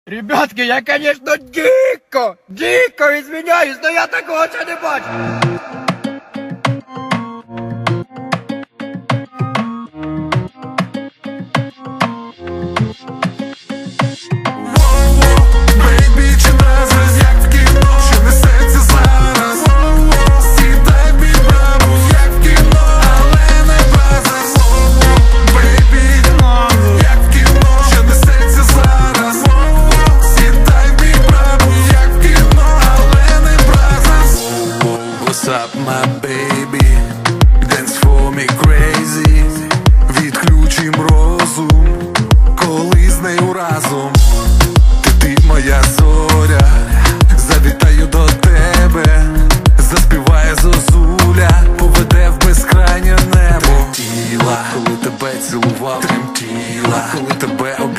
Ребятки, я, конечно, дико извиняюсь, но я такого ще не бачу. What's up, my baby? Dance for me crazy. Відключим розум, коли з нею разом. Ти моя зоря, завітаю до тебе. Заспіває зозуля, поведе в безкрайнє небо. Тремтіла, коли тебе цілував, тремтіла, коли тебе обіймав.